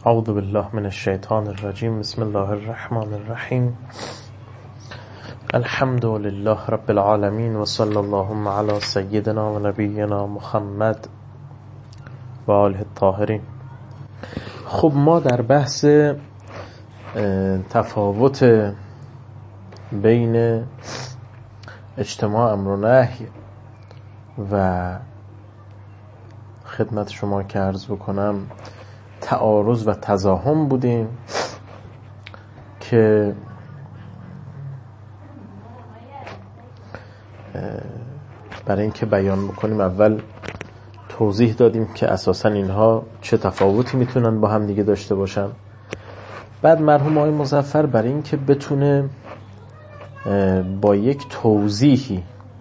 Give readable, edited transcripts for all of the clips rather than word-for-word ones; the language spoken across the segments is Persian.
اعوذ بالله من الشیطان الرجیم. بسم الله الرحمن الرحیم. الحمد لله رب العالمین و صلی اللهم علی سیدنا و نبینا محمد و آله الطاهرین. خب ما در بحث تفاوت بین اجتماع امر و نهی و خدمت شما که عرض بکنم تعارض و تزاحم بودیم که برای اینکه بیان بکنیم اول توضیح دادیم که اساسا اینها چه تفاوتی میتونن با هم دیگه داشته باشن. بعد مرحوم آقای مظفر برای اینکه بتونه با یک توضیحی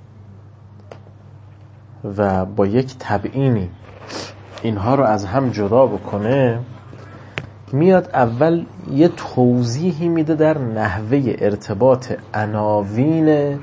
و با یک تبیینی اینها رو از هم جدا بکنه، میاد اول یه توضیحی میده در نحوه ارتباط عناوین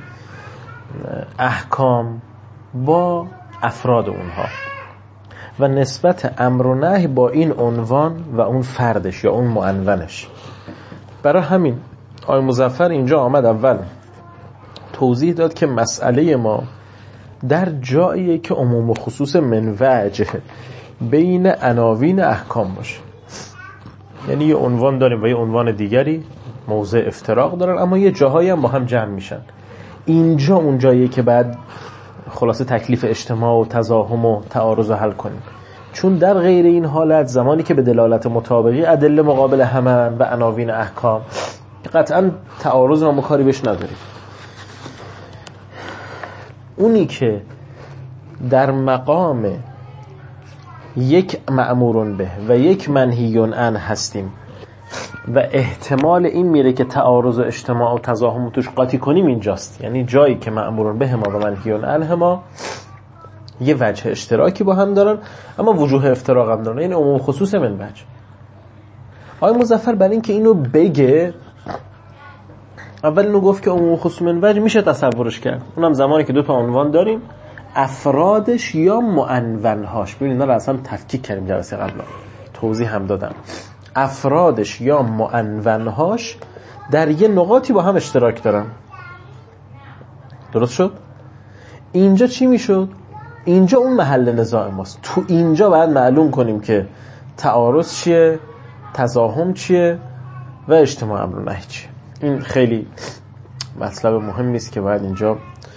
احکام با افراد اونها و نسبت امر و نهی با این عنوان و اون فردش یا اون معنونش. برای همین آقای مظفر اینجا آمد اول توضیح داد که مسئله ما در جاییه که عموم و خصوص منوعجه بین عناوین احکام باشه، یعنی یه عنوان داریم و یه عنوان دیگری موضع افتراق دارن اما یه جاهایی هم با هم جمع میشن. اینجا اون جاییه که بعد خلاصه تکلیف اجتماع و تزاحم و تعارض رو حل کنیم، چون در غیر این حالت زمانی که به دلالت مطابقی ادله مقابل همن و عناوین احکام قطعا تعارض ما کاری بهش نداریم. اونی که در مقام یک مأمور به و یک منهی عنه هستیم و احتمال این میره که تعارض اجتماع و تزاحم توش قاطی کنیم اینجاست، یعنی جایی که مأمور به ما و منهی عنه ما یه وجه اشتراکی با هم دارن اما وجوه افتراق هم دارن، یعنی عموم خصوص من وجه. آقای مظفر برای اینکه اینو بگه اول اینو گفت که عموم خصوص من وجه میشه تصورش کرد، اونم زمانی که دو تا عنوان داریم افرادش یا معنونهاش. ببینید اینا رو اصلا تفکیک کردیم جلسه قبلا، توضیح هم دادم. افرادش یا معنونهاش در یه نقاطی با هم اشتراک دارن. درست شد؟ اینجا چی میشد؟ اینجا اون محل نزاع ماست. تو اینجا باید معلوم کنیم که تعارض چیه، تزاحم چیه و اجتماع امر و نهی چیه. این خیلی مطلب مهمی است که باید اینجا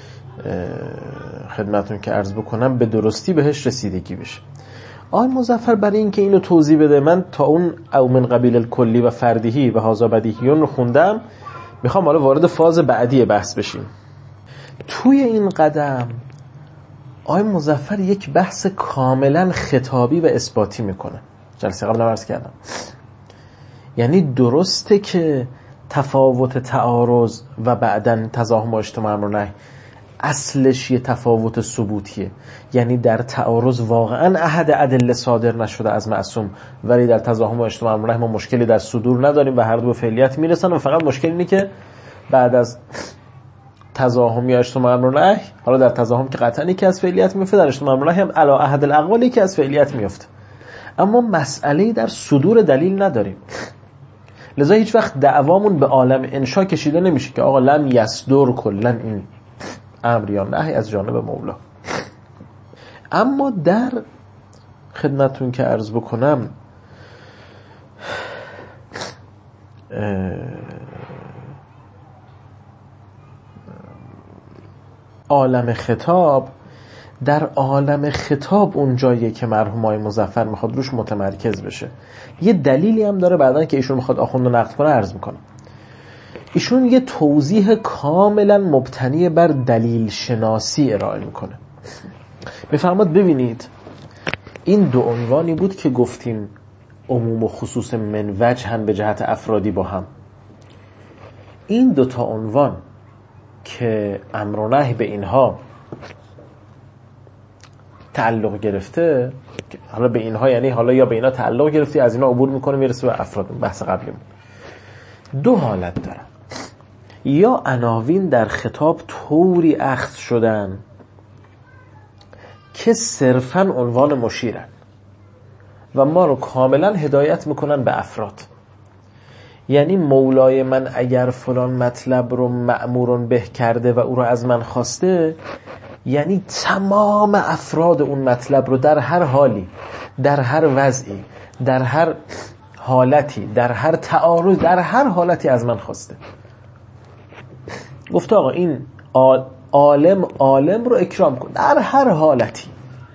خدمتون که عرض بکنم به درستی بهش رسیدگی بشه. آقای مظفر برای اینکه اینو توضیح بده، من تا اون او من قبیل الکلی و فردیهی و هذا بدیهیون رو خوندم، میخوام حالا وارد فاز بعدی بحث بشیم. توی این قدم آقای مظفر یک بحث کاملا خطابی و اثباتی میکنه. جلسه قبل عرض کردم یعنی درسته که تفاوت تعارض و بعدن تزاحم و اجتماع امر و نهی اصلش یه تفاوت ثبوتیه، یعنی در تعارض واقعا احد ادله صادر نشده از معصوم، ولی در تزاحم و اجتماع امر و نهی ما مشکلی در صدور نداریم و هر دو فعلیت میرسن و فقط مشکل اینه که بعد از تزاحم یا اجتماع امر و نهی، حالا در تزاحم که قطعا یکی از فعلیت میفته، در اجتماع امر و نهی هم علی احد الاقوال یکی از فعلیت میفته، اما مسئله در صدور دلیل نداریم. لذا هیچ وقت دعوامون به عالم انشا کشیده نمیشه که آقا لم یصدر کلا این امر یا نهی از جانب مولا. اما در خدمتون که عرض بکنم عالم خطاب، در عالم خطاب اون جاییه که مرحوم آقای مظفر میخواد روش متمرکز بشه. یه دلیلی هم داره بعدن که ایشون میخواد آخوند رو نقد کنه عرض میکنه. ایشون یه توضیح کاملا مبتنی بر دلیل شناسی ارائه میکنه. میفرماد ببینید این دو عنوانی بود که گفتیم عموم و خصوص من وجهن به جهت افرادی با هم. این دو تا عنوان که امر و نهی به اینها تعلق گرفته، حالا به اینها یعنی حالا یا به اینها تعلق گرفتی از اینا عبور میکنه میرسه به افراد، بحث قبلیمون. دو حالت داره، یا عناوین در خطاب طوری اخذ شدن که صرفاً عنوان مشیرن، و ما رو کاملا هدایت میکنن به افراد. یعنی مولای من اگر فلان مطلب رو مأمورون به کرده و او رو از من خواسته، یعنی تمام افراد اون مطلب رو در هر حالی، در هر وضعی، در هر حالتی، در هر تعارض، در هر حالتی از من خواسته. گفته آقا این عالم رو اکرام کن در هر حالتی.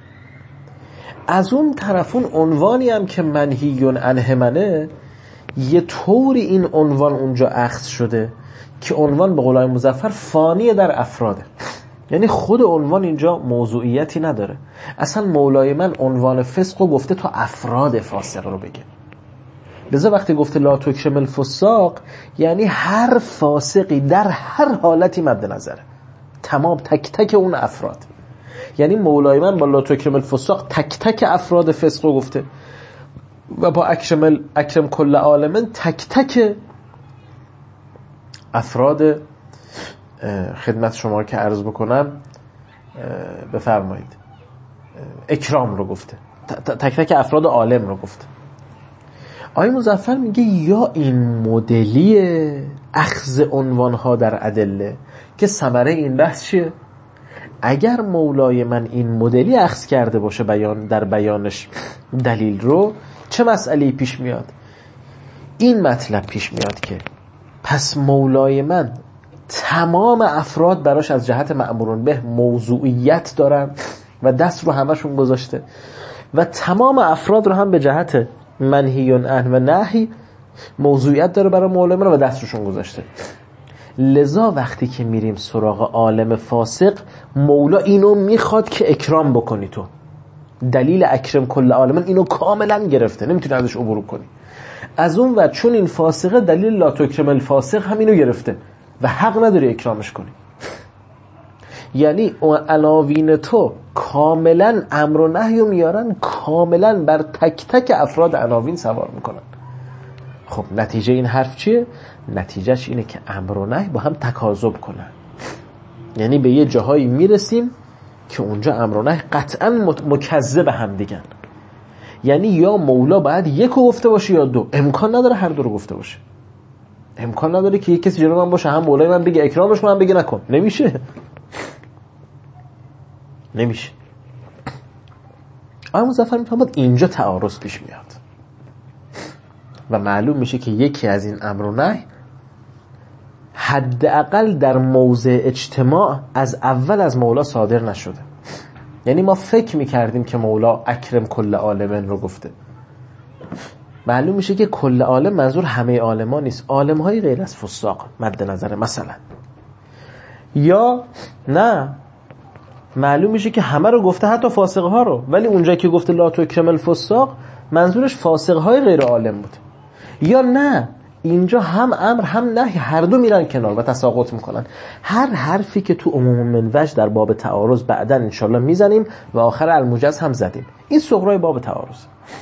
از اون طرف اون عنوانی هم که منهیون عنه منه، یه طوری این عنوان اونجا اخذ شده که عنوان به قول مظفر فانی در افراده. یعنی خود عنوان اینجا موضوعیتی نداره. اصلا مولای من عنوان فسق رو گفته تا افراد فاسق رو بگه. لذا وقتی گفته لا تکرم الفساق، یعنی هر فاسقی در هر حالتی مد نظره، تمام تک تک اون افراد. یعنی مولای من با لا تکرم الفساق تک تک افراد فسق رو گفته و با اکرم کل عالمن تک تک افراد خدمت شما که عرض بکنم بفرمایید اکرام رو گفته، تک تک افراد عالم رو گفته. آقای مظفر میگه یا این مدلی اخذ عنوانها در ادله که ثمره این بحث چیه؟ اگر مولای من این مدلی اخذ کرده باشه در بیانش دلیل رو، چه مسئله‌ای پیش میاد؟ این مطلب پیش میاد که پس مولای من تمام افراد براش از جهت مأمورون به موضوعیت دارن و دست رو همشون گذاشته و تمام افراد رو هم به جهت منهیون عنه و نهی موضوعیت داره برای مولای من و دست روشون گذاشته. لذا وقتی که میریم سراغ عالم فاسق، مولا اینو میخواد که اکرام بکنی. تو دلیل اکرم کل عالمن اینو کاملا گرفته، نمیتونی ازش عبور کنی. از اون و چون این فاسقه، دلیل لا تکرم الفاسق هم اینو گرفته و حق نداری اکرامش کنی. یعنی عناوین تو کاملا امر و نهی میارن، کاملا بر تک تک افراد عناوین سوار میکنن. خب نتیجه این حرف چیه؟ نتیجهش اینه که امر و نهی با هم تکاذب کنن. یعنی به یه جاهایی میرسیم که اونجا امر و نهی قطعا مکذب هم دیگن. یعنی یا مولا باید یکو گفته باشه یا دو، امکان نداره هر دو رو گفته باشه. امکان نداره که یک کسی جلو من باشه هم مولای من بگه اکرامش کنم بگه نکن. نمیشه. آقای مظفر میفهمد اینجا تعارض پیش میاد و معلوم میشه که یکی از این امر و نهی حداقل در موضع اجتماع از اول از مولا صادر نشده. یعنی ما فکر میکردیم که مولا اکرم کل عالمن رو گفته، معلوم میشه که کل عالم منظور همه عالمان نیست، عالم‌های غیر از فساق مد نظر مثلا. یا نه، معلوم میشه که همه رو گفته، حتی فاسق‌ها رو، ولی اونجایی که گفته لا تکرم الفساق منظورش فاسق‌های غیر عالم بود. یا نه، اینجا هم امر هم نهی هر دو میرن کنار و تساقط میکنن. هر حرفی که تو عموم من وجه در باب تعارض بعداً انشالله میزنیم و آخر الموجز هم زدیم، این صغرای باب تعارض.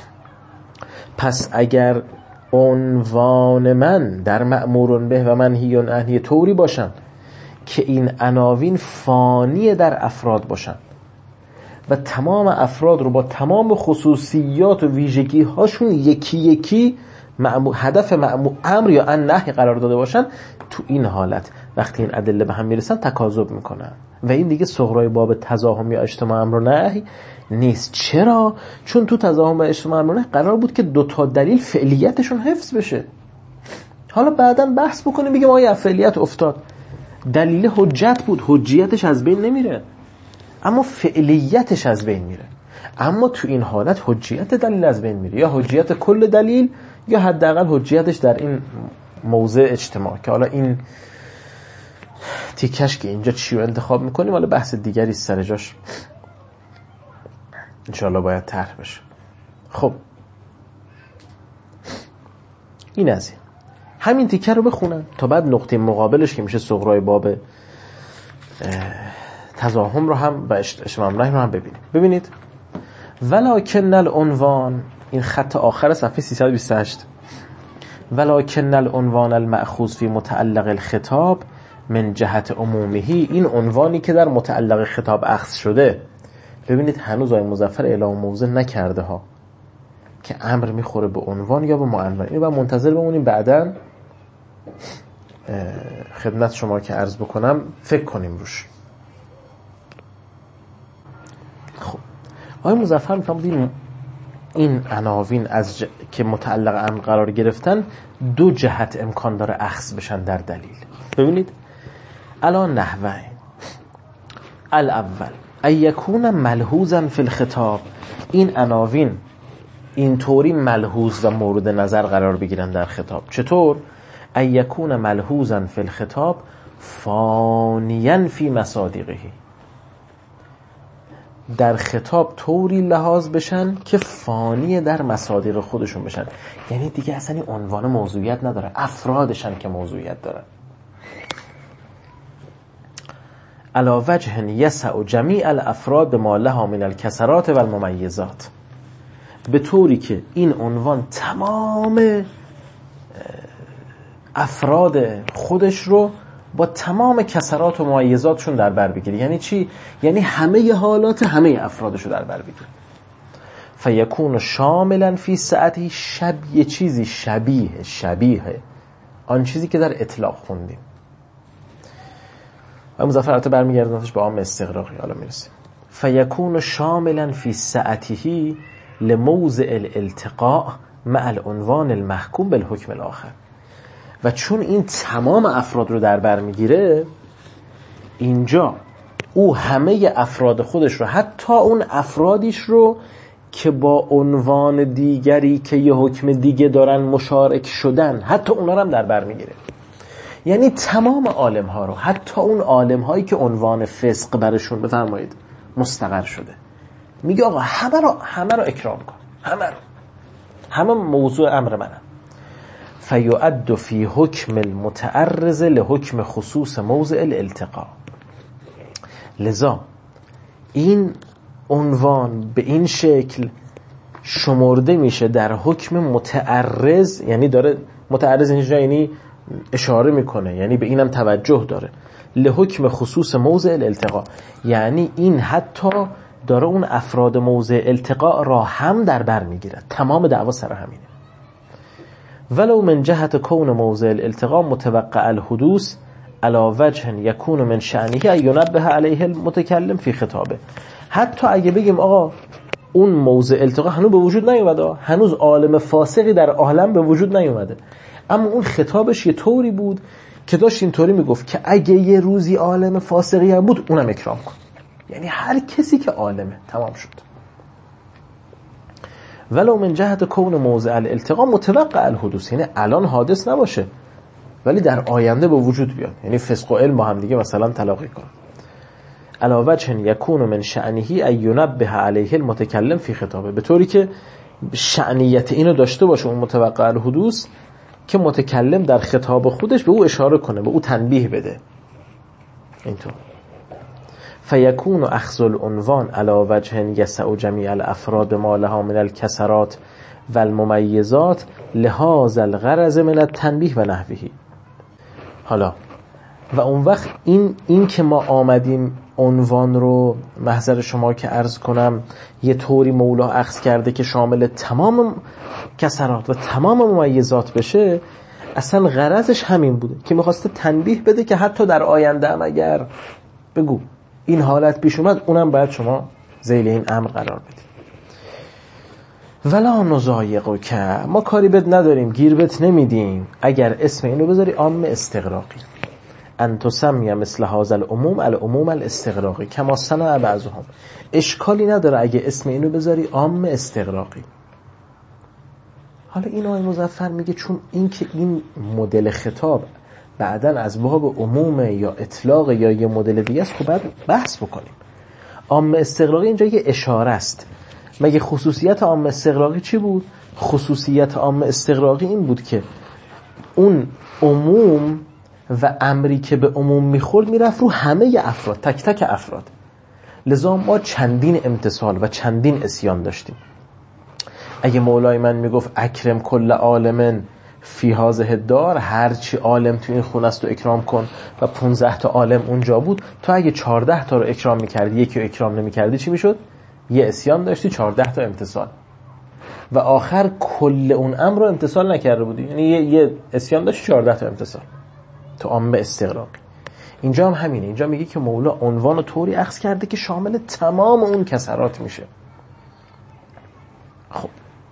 پس اگر عنوان من در مأمورون به و منهیون عنه طوری باشن که این عناوین فانی در افراد باشن و تمام افراد رو با تمام خصوصیات و ویژگی هاشون یکی یکی هدف امر یا نهی قرار داده باشن، تو این حالت وقتی این ادله به هم میرسن تکاذب میکنن و این دیگه صغرای باب تزاحم یا اجتماع امر و نهی نیست. چرا؟ چون تو تزاحم و اجتماع امر و نهی قرار بود که دوتا دلیل فعلیتشون حفظ بشه. حالا بعداً بحث بکنیم بگیم آیا فعلیت افتاد، دلیل حجت بود، حجیتش از بین نمیره اما فعلیتش از بین میره. اما تو این حالت حجیت دلیل از بین میره، یا حجیت کل دلیل یا حداقل حجیتش در این موضع اجتماع، که حالا این تیکش که اینجا چی رو انتخاب میکنیم حالا بحث دیگری سر جاش انشاءالله باید طرح بشه. خب این از این همین تیکه رو بخونن تا بعد نقطه مقابلش که میشه صغرای باب تزاحم رو هم و اجتماع نهی رو هم ببینیم. ببینید ولکن العنوان، این خط آخر صفحه 328، ولکن العنوان المأخوذ فی متعلق الخطاب من جهت عمومهی، این عنوانی که در متعلق خطاب اخذ شده. ببینید هنوز آقای مظفر اعلام موضع نکرده ها، که امر میخوره به عنوان یا به معنون. اینو باید منتظر بمونیم بعداً خدمت شما که عرض بکنم فکر کنیم روش. خب آقای مظفر میفرمودین این عناوین که متعلق امر قرار گرفتن دو جهت امکان داره اخذ بشن در دلیل. ببینید الان نحوه الاول ایکون ملحوظا فی الخطاب، این عناوین اینطوری ملحوظ و مورد نظر قرار بگیرن در خطاب. چطور؟ ایکون ملحوظا فی الخطاب فانیا فی مصادیقه، در خطاب طوری لحاظ بشن که فانی در مصادیق خودشون بشن، یعنی دیگه اصلا این عنوان موضوعیت نداره، افرادشن که موضوعیت دارن. علی وجه یسع جمیع الافراد بما لها من الکسرات و الممیزات، به طوری که این عنوان تمام افراد خودش رو با تمام کسرات و ممیزاتشون در بر بگیره. یعنی چی؟ یعنی همه حالات همه افرادش رو در بر بگیره. فیکون شاملا فی سعتی، یه چیزی شبیه آن چیزی که در اطلاق خوندیم. و مظفرات برمیگردنش به عام استغراقی. حالا میرسیم. فیکون شاملا فی سعته لموضع الالتقاء مع العنوان المحکوم بالحکم الاخر، و چون این تمام افراد رو در بر میگیره، اینجا او همه افراد خودش رو، حتی اون افرادیش رو که با عنوان دیگری که یه حکم دیگه دارن مشارک شدن، حتی اونا رو هم در بر میگیره. یعنی تمام عالم ها رو، حتی اون عالم هایی که عنوان فسق برشون بفرمایید مستقر شده، میگه آقا همه رو اکرام کن، همه موضوع امر منم. فیعد فی حکم المتعرض لحکم خصوص موضع الالتقاء، لذا این عنوان به این شکل شمرده میشه در حکم متعرض، یعنی داره متعرض اینجا یعنی اشاره میکنه، یعنی به اینم توجه داره، لحکم خصوص موضع الالتقاء، یعنی این حتی داره اون افراد موضع التقاء را هم در بر میگیره. تمام دعوا سر همینه. ولو من جهت کون موضع الالتقاء متوقع الحدوث علی وجه یکون من شأنه ان ینبه علیه المتکلم فی خطابه، حتی اگه بگیم آقا اون موضع التقاء هنوز به وجود نیومده، هنوز عالم فاسقی در عالم به وجود نیومده، اما اون خطابش یه طوری بود که داشت اینطوری میگفت که اگه یه روزی عالم فاسقی هم بود اونم اکرام کن، یعنی هر کسی که عالمه. تمام شد. ولو من جهت کون موضع الالتقاء متوقع الحدوث، یعنی الان حادث نباشه ولی در آینده به وجود بیاد، یعنی فسق و علم با هم دیگه مثلا تلاقی کن. علی وجه یکون من شأنه ان ینبه علیه المتکلم فی خطابه، به طوری که شأنیت اینو داشته باشه اون متوقع الحدوث که متکلم در خطاب خودش به او اشاره کنه، به او تنبیه بده. اینطور فیکون اخذ العنوان علی وجه یسع جمیع الافراد ما لها من الکسرات و الممیزات لهذا الغرض من التنبیه و نحوه. حالا و اون وقت این که ما آمدیم عنوان رو محضر شما که عرض کنم یه طوری مولا اخذ کرده که شامل تمام کسرات و تمام ممیزات بشه، اصلا غرضش همین بوده که میخواسته تنبیه بده که حتی در آینده هم اگر بگو این حالت پیش اومد اونم باید شما ذیل این امر قرار بدید. ولا نضایقو که ما کاری بد نداریم، گیر بد نمیدیم اگر اسم اینو بذاری عام استغراقی، ان تسمی مثل هذا العموم العموم الاستغراقی کما صنع بعضهم، اشکالی نداره اگه اسم اینو بذاری عام استغراقی. حالا این آقای مظفر میگه چون این که این مدل خطاب بعدن از باب عموم یا اطلاق یا یه مدل دیگه است، خب باید بحث بکنیم. عام استغراقی اینجا یه اشاره است. مگه خصوصیت عام استغراقی چی بود؟ خصوصیت عام استغراقی این بود که اون عموم و امری که به عموم میخورد میرفت رو همه افراد، تک تک افراد. لذا ما چندین امتثال و چندین اسیان داشتیم. اگه مولای من میگفت اکرم کل عالمن فی هذه الدار، هر چی عالم تو این خونه است رو اکرام کن، و 15 تا عالم اونجا بود، تو اگه 14 تا رو اکرام میکردی یکی رو اکرام نمیکردی چی میشد؟ یه اسیان داشتی، 14 تا امتثال. و آخر کل اون امر رو امتثال نکرده بودی، یعنی یه اسیان داشت 14 تا امتثال تو عام استغراقی. اینجا هم همینه، اینجا میگه که مولا عنوان رو طوری اخذ کرده که شامل تمام اون کسرات میشه. خب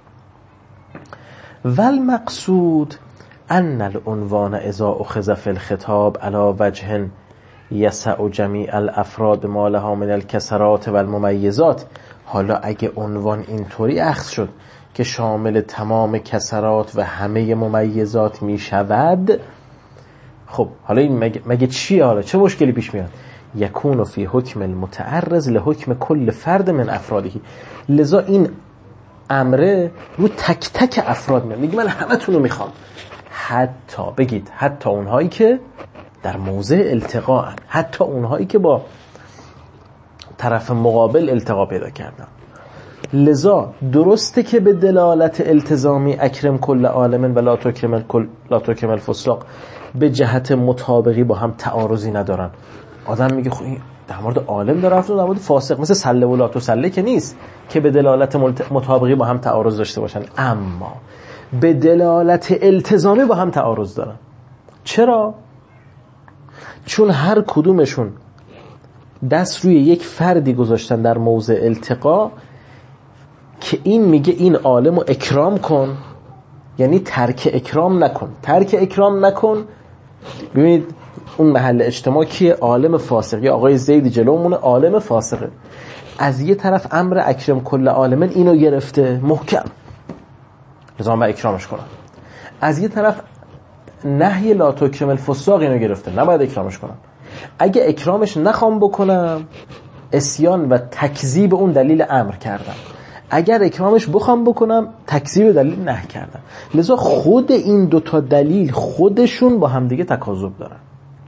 والمقصود ان العنوان اذا اخذ فی الخطاب على وجه یسع جمیع الافراد بما لها من الکسرات والممیزات. حالا اگه عنوان اینطوری اخذ شد که شامل تمام کسرات و همه ممیزات میشود، خب حالا این مگه چیه؟ حالا چه مشکلی پیش میاد؟ یکون فی حکم المتعرض لحکم کل فرد من افرادهی. لذا این امره رو تک تک افراد میاد، میگه من همه تونو میخوام، حتی بگید حتی اونهایی که در موضع التقاء هن، حتی اونهایی که با طرف مقابل التقا پیدا کردن. لذا درسته که به دلالت التزامی اکرم کل عالم و لا تکرم الفساق به جهت مطابقی با هم تعارضی ندارن. آدم میگه خب این در مورد عالم داره رفت و در مورد فاسق، مثل سله و لا تسله که نیست که به دلالت مطابقی با هم تعارض داشته باشن، اما به دلالت التزامی با هم تعارض دارن. چرا؟ چون هر کدومشون دست روی یک فردی گذاشتن در موضع التقا که این میگه این عالمو اکرام کن، یعنی ترک اکرام نکن. ترک اکرام نکن، ببینید اون محل اجتماع کیه؟ عالم فاسق. یا آقای زیدی جلومونه عالم فاسقه، از یه طرف امر اکرم کل عالمن اینو گرفته محکم، لازم با اکرامش کنن. از یه طرف نهی لا تکرم الفساق اینو گرفته، نباید اکرامش کنن. اگه اکرامش نخوام بکنم اسیان و تکذیب اون دلیل امر کردم، اگر اکرامش بخوام بکنم تکذیب دلیل نهی کردم. لذا خود این دوتا دلیل خودشون با همدیگه تکاذب دارن.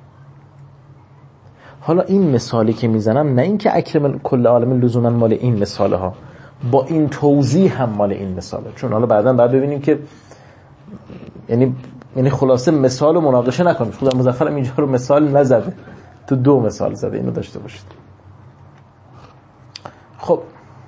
حالا این مثالی که میزنم نه این که اکرم کل عالم لزوما مال این مثاله ها، با این توضیح هم مال این مثاله، چون حالا بعداً بعد ببینیم که یعنی خلاصه مثال رو مناقشه نکنیم. خدا مظفرم اینجا رو مثال نزده، تو دو مثال زده، اینو داشته باشید. خب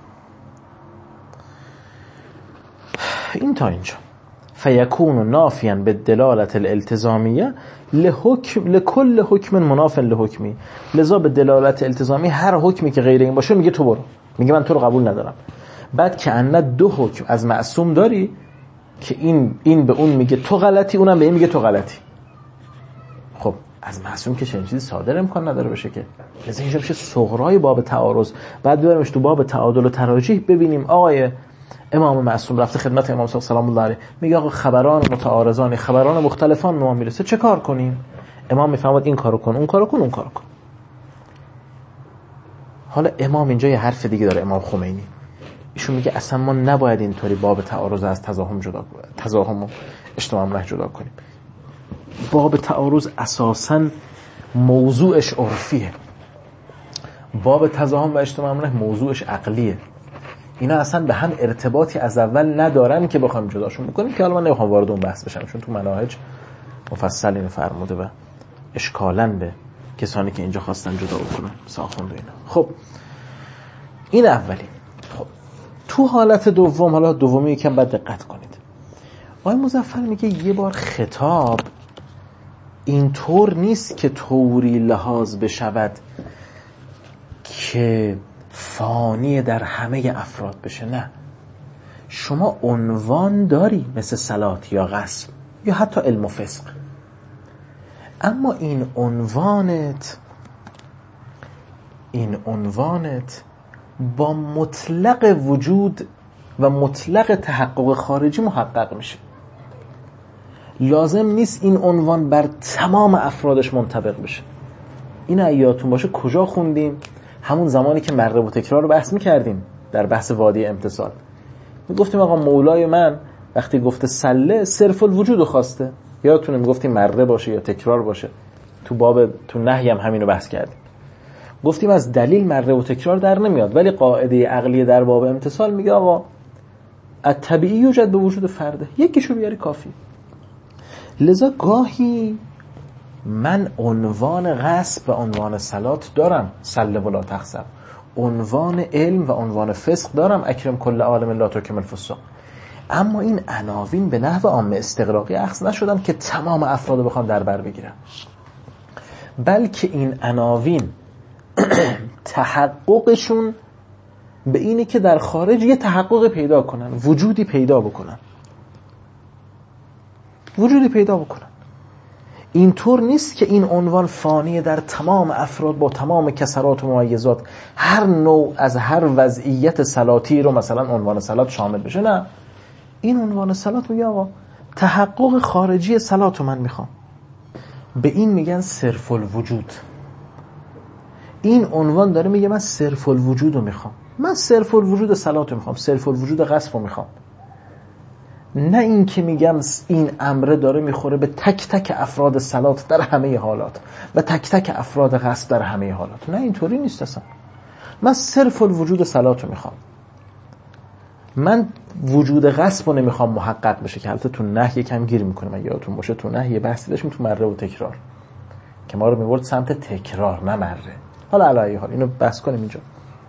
این تا اینجا فیکون نافیاً بالدلالة الالتزامیه لکل حکم مناف لحکمی. لذا به دلالت التزامی هر حکمی که غیر این باشه میگه تو برو، میگه من تو رو قبول ندارم. بعد که ان دو حکم از معصوم داری که این به اون میگه تو غلطی، اونم به این میگه تو غلطی. خب از معصوم که چنین چیزی صادر امکان نداره بشه که. لذا اینجا بشه صغرای باب تعارض. بعد ببریمش تو باب تعادل و تراجیح، ببینیم آقای امام معصوم رفته خدمت امام صادق سلام الله علیه، میگه آقا خبران متعارضان، خبران مختلفان ما میرسه، چه کار کنیم؟ امام میفهمد این کارو کن، اون کارو کن، اون کارو کن. حالا امام اینجا یه حرف دیگه داره، امام خمینی ایشون میگه اصلا ما نباید اینطوری باب تعارض از تزاحم و اجتماع امره جدا کنیم. باب تعارض اساساً موضوعش عرفیه، باب تزاحم و اجتماع امره موضوعش عقلیه. اینا اصلا به هم ارتباطی از اول ندارن که بخوایم جداشون بکنیم، که حالا من نمیخوام وارد اون بحث بشم چون تو مناهج مفصل اینو فرموده و اشکالاً به کسانی که اینجا خواستن جدا بکنن ساخوند اینا. خب این اولی. خب تو حالت دوم، حالا دومی یکم باید دقت کنید. آقای مظفر میگه یه بار خطاب اینطور نیست که طوری لحاظ بشود که فانی در همه افراد بشه. نه، شما عنوان داری مثل صلات یا غصب یا حتی علم و فسق، اما این عنوانت با مطلق وجود و مطلق تحقق خارجی محقق میشه. لازم نیست این عنوان بر تمام افرادش منطبق بشه. این یادتون باشه کجا خوندیم؟ همون زمانی که مره و تکرار رو بحث میکردیم در بحث وادی امتثال. میگفتیم آقا مولای من وقتی گفته سله صرف الوجود رو خواسته، یادتونه میگفتیم مره باشه یا تکرار باشه. تو نهی هم همین رو بحث کردیم. گفتیم از دلیل مره و تکرار در نمیاد، ولی قاعده عقلی در باب امتثال میگه آقا الطبیعی یوجد به وجود فرده، یکیشو بیاری کافی. لذا گاهی من عنوان غصب و عنوان صلات دارم، سله ولا تخسب، عنوان علم و عنوان فسق دارم، اکرم کل عالم لا تکرم الفساق، اما این عناوین به نحو عام استغراقی اخذ نشدن که تمام افراد رو بخوان در بر بگیرن، بلکه این عناوین تحققشون به اینه که در خارج یه تحقق پیدا کنن، وجودی پیدا بکنن. اینطور نیست که این عنوان فانی در تمام افراد با تمام کسرات و ممیزات هر نوع از هر وضعیت صلاتی رو مثلا عنوان صلات شامل بشه. نه، این عنوان صلات میگه آقا تحقق خارجی صلات رو من میخوام. به این میگن صرف الوجود. این عنوان داره میگه من صرف الوجود رو میخوام، من صرف الوجود صلات رو میخوام، صرف الوجود غصب رو میخوام. نه این که میگم این امره داره میخوره به تک تک افراد صلات در همه حالات و تک تک افراد غصب در همه حالات. نه، اینطوری نیست اصلا. من صرف الوجود صلات رو میخوام. من وجود غصب رو نمیخوام محقق بشه، که البته تو نهی یکم گیر میکنه. من یادتون باشه تو نهی بحثی داشتیم تو مره و تکرار که ما رو میورد سمت تکرار نه مره. حالا علی حال اینو بحث کنیم اینجا.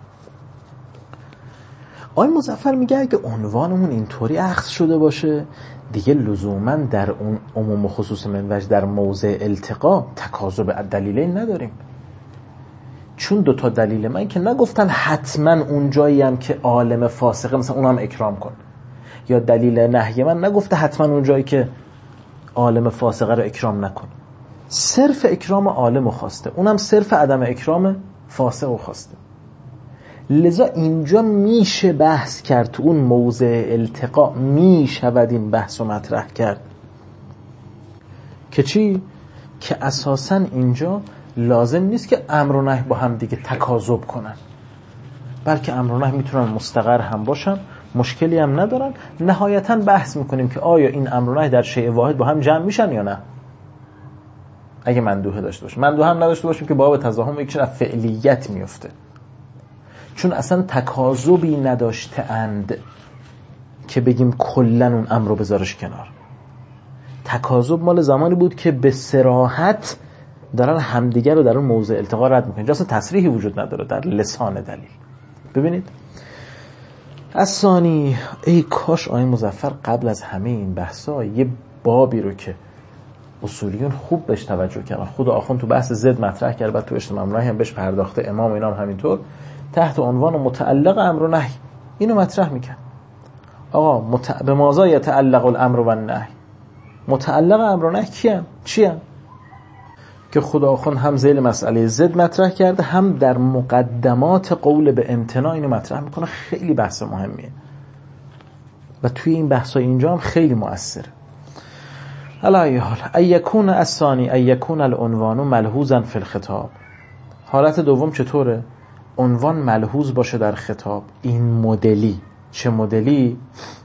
آقای مظفر میگه اگه عنوانمون اینطوری اخذ شده باشه دیگه لزوما در اون عموم و خصوص منوج در موضع التقا تکاذب دلیلین نداریم. چون دوتا دلیل من که نگفتن حتما اون جایی هم که عالم فاسقه مثلا اونم اکرام کن، یا دلیل نهی من نگفته حتما اون جایی که عالم فاسقه رو اکرام نکن. صرف اکرام عالم رو خواسته، اونم صرف عدم اکرام فاسق رو خواسته. لذا اینجا میشه بحث کرد، تو اون موضع التقا میشود این بحث رو مطرح کرد که چی؟ که اساساً اینجا لازم نیست که امر و نهی با هم دیگه تکاذب کنن، بلکه امر و نهی میتونن مستقر هم باشن، مشکلی هم ندارن. نهایتاً بحث میکنیم که آیا این امر و نهی در شیء واحد با هم جمع میشن یا نه. اگه مندوحه داشته باشیم، مندوحه هم نداشته باشیم که باب تزاحم یکیش از فعلیت میفته، چون اصلا تکاذبی نداشته اند که بگیم کلن اون امر رو بذارش کنار. تکاذب مال زمانی بود که به صراحت دارن همدیگر رو در اون موضع التقا رد میکنن، اصلا تصریحی وجود نداره در لسان دلیل. ببینید از ثانی، ای کاش آقای مظفر قبل از همه این بحثا یه بابی رو که اصولیون خوب بهش توجه کردن، خود آخوند تو بحث زد مطرح کرد، بعد تو اجتماع امرای هم بهش پرداخته، امام اینا هم همینطور، تحت عنوان متعلق امر و نهی اینو مطرح میکرد. آقا به ماذا یتعلق الامر و النهی؟ متعلق امر و نهی کیان؟ چیان؟ که خداخوند هم ذیل مسئله زد مطرح کرده، هم در مقدمات قول به امتناع اینو مطرح میکنه. خیلی بحث مهمیه و توی این بحثا اینجا هم خیلی مؤثره. علی حال ایکون الثانی ایکون العنوان ملحوظا فی الخطاب. حالت دوم چطوره؟ عنوان ملحوظ باشه در خطاب. این مدلی. چه مدلی؟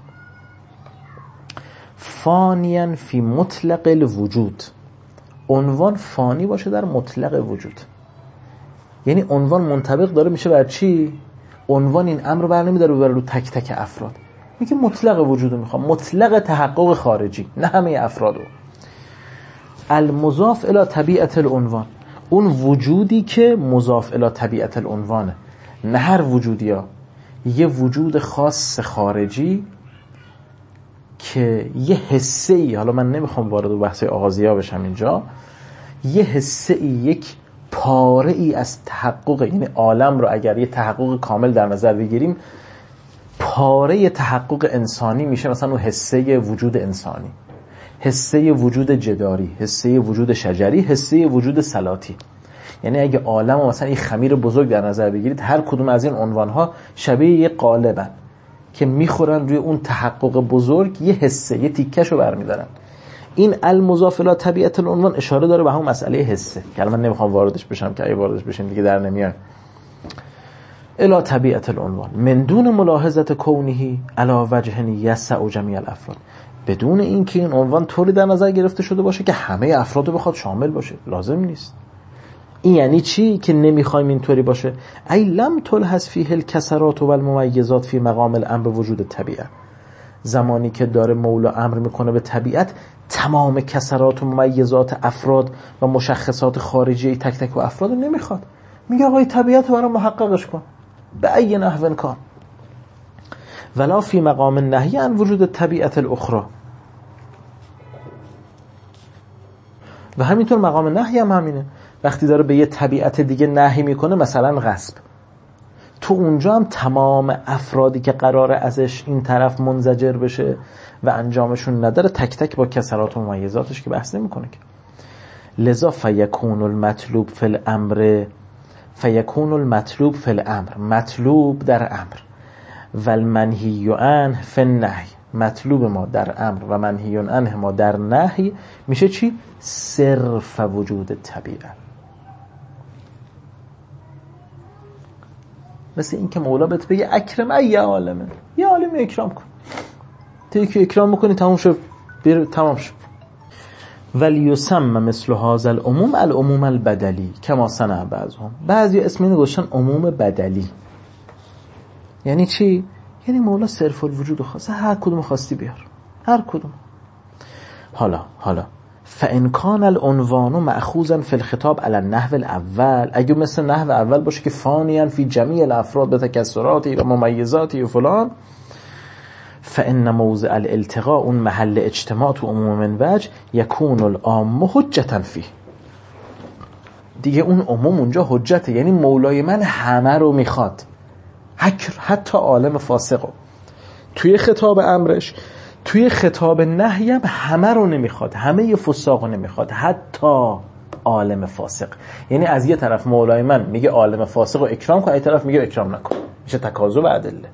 فانیاً فی مطلق الوجود. عنوان فانی باشه در مطلق وجود. یعنی عنوان منطبق داره میشه بر چی؟ عنوان این امر رو بر نمیداره ببره رو تک تک افراد، میگه مطلق وجود رو میخوام، مطلق تحقق خارجی، نه همه افرادو. المضاف الی طبیعت العنوان، اون وجودی که مضاف الی طبیعت العنوانه، نه هر وجودی ها، یه وجود خاص خارجی که یه حسه ای، حالا من نمیخوام وارد بحث آغازی ها بشم اینجا، یه حسه ای، یک پاره ای از تحقق این عالم رو اگر یه تحقق کامل در نظر بگیریم، پاره تحقق انسانی میشه مثلا اون حسه وجود انسانی، حسه وجود جداری، حسه وجود شجری، حسه وجود صلاتی. یعنی اگه عالم و مثلا این خمیر بزرگ در نظر بگیرید، هر کدوم از این عنوانها شبیه یه قالبن که میخورن روی اون تحقق بزرگ، یه حسه، یه تیکشو برمیدارن. این المضاف الی طبیعت العنوان اشاره داره به همون مسئله حسه که الان من نمیخوام واردش بشم که اگه واردش بشین دیگه در نمیاد. الی طبیعت العنوان من دون ملاحظه کونه علی وجه یسع جمیع الافراد، بدون اینکه این عنوان طوری در نظر گرفته شده باشه که همه افراد رو بخواد شامل باشه. لازم نیست. این یعنی چی که نمیخوایم اینطوری باشه؟ ای لم تلحظ فیه الکسرات و الممیزات فی مقام الامر وجود طبیعه. زمانی که داره مولا امر میکنه به طبیعت، تمام کسرات و ممیزات افراد و مشخصات خارجی تک تک و افراد رو نمیخواد. میگه آقای طبیعت رو برای محققش کن به ای نحو کان. ولا فی مقام النهی عن وجود طبیعت الاخرى. و همینطور مقام نهی هم همینه، وقتی داره به یه طبیعت دیگه نهی میکنه، مثلا غصب، تو اونجا هم تمام افرادی که قراره ازش این طرف منزجر بشه و انجامشون نداره تک تک با کسرات و ممیزاتش که بحث نمیکنه که. لذا فیکون المطلوب فی الامر، فیکون المطلوب فی الامر، مطلوب در امر، و المنهی عنه فی النهی، مطلوب ما در امر و منهی عنه ما در نهی میشه چی؟ صرف وجود طبیعه. مثل این که مولا بهت بگه اکرم ای عالمه، یه عالمی اکرام کن، تا یکی اکرام بکنی تمام شد، تمام شد. ولی یسمى مثل هذا العموم العموم البدلی کما صنع بعضهم، بعضی اسم اینو گذاشتن عموم بدلی. یعنی چی؟ یعنی مولا صرف الوجود خواسته، هر کدوم خواستی بیار، هر کدوم. حالا فان کان العنوان مأخوذا فی الخطاب علی النحو الاول، اگه مثل نحو اول باشه که فانیا فی جمیع الافراد به تکسراتی و ممیزاتی و فلان، فان موضع الالتقاء، اون محل اجتماع تو عموم من وجه، یکون العام حجتا فیه، دیگه اون عموم اونجا حجته. یعنی مولای من همه رو میخواد، حتی عالم فاسقو، توی خطاب امرش، توی خطاب نهی هم همه رو نمیخواد، همه فساق رو نمیخواد، حتی عالم فاسق. یعنی از یه طرف مولای من میگه عالم فاسق رو اکرام کن، از یه طرف میگه اکرام نکن، میشه تکاذب ادله.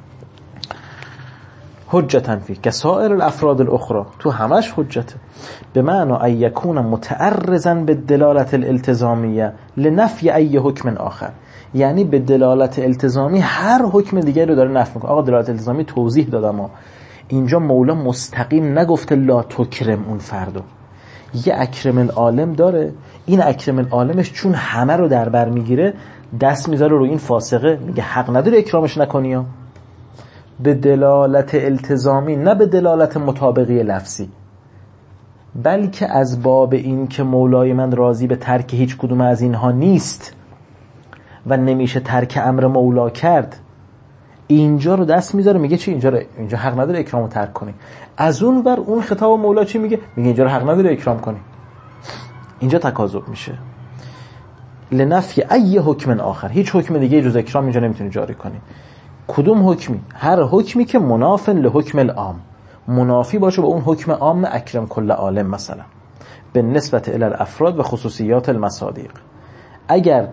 حجتا فی کسائر الافراد الاخرى، تو همش حجته. به معنی ان یکون متعرضا بالدلالت الالتزامیه لنفی ای حکم آخر، یعنی به دلالت التزامی هر حکم دیگه رو داره نفی میکنه. آقا دلالت التزامی توضیح دادم، اینجا مولا مستقیم نگفته لا تکرم اون فردو، یه اکرم العالم داره، این اکرم العالمش چون همه رو در بر میگیره دست میذاره رو این فاسقه، میگه حق نداره اکرامش نکنی ها. به دلالت التزامی، نه به دلالت مطابقی لفظی، بلکه از باب این که مولای من راضی به ترک هیچ کدوم از اینها نیست و نمیشه ترک امر مولا کرد، اینجا رو دست میذاره میگه چی؟ اینجا حق نداره اکرامو ترک کنی. از اون ور اون خطاب مولا چی میگه؟ میگه اینجا رو حق نداره اکرام کنی. اینجا تکاذب میشه. لنفی ای حکم آخر، هیچ حکم دیگه جز اکرام اینجا نمیتونی جاری کنی. کدوم حکمی؟ هر حکمی که مناف لحکم العام، منافی باشه با اون حکم عام اکرم کل عالم، مثلا به نسبت الی الافراد و خصوصیات المصادیق. اگر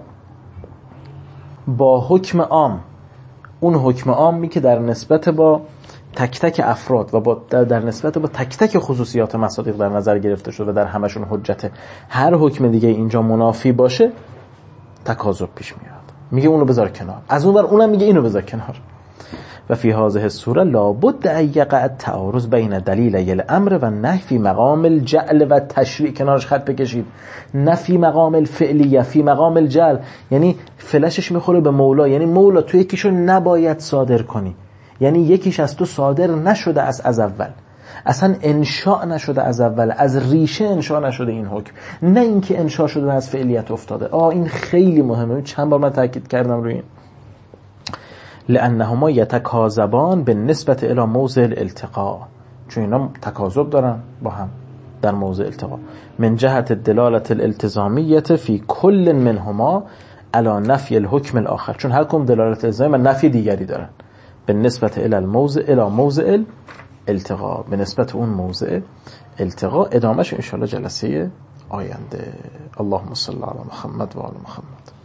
با حکم عام، اون حکم عامی که در نسبت با تک تک افراد و در نسبت با تک تک خصوصیات مصادیق در نظر گرفته شده و در همشون حجته، هر حکم دیگه اینجا منافی باشه تکاذب پیش میاد، میگه اونو بذار کنار. از اون ور اونم میگه اینو بذار کنار. و فی هذه الصوره لابد ان یقع التعارض بین دلیل الامر و النهی فی مقام الجعل و التشریع. کنارش خط بکشید، نه فی مقام الفعلیه، فی مقام الجعل. یعنی فلشش میخوره به مولا، یعنی مولا تو یکیشو نباید صادر کنی، یعنی یکیش از تو صادر نشده از اول، اصلا انشاء نشده از اول، از ریشه انشاء نشده این حکم، نه اینکه انشاء شده از فعلیت افتاده. این خیلی مهمه، چند بار من تاکید کردم روی این. لانهما یتکاذبان بالنسبه الی موضع الالتقاء، چون اینا تکاذب دارن با هم در موضع التقاء، من جهت الدلالة الالتزامیه فی کل منهما علی نفی الحکم الاخر، چون هر کدوم دلالت الزامی و نفی دیگری دارن، به نسبت الی الموضع الی موضع الالتقاء، به نسبت اون موضع التقاء. ادامهش ان شاء الله جلسه آینده. اللهم صل علی محمد و آل محمد.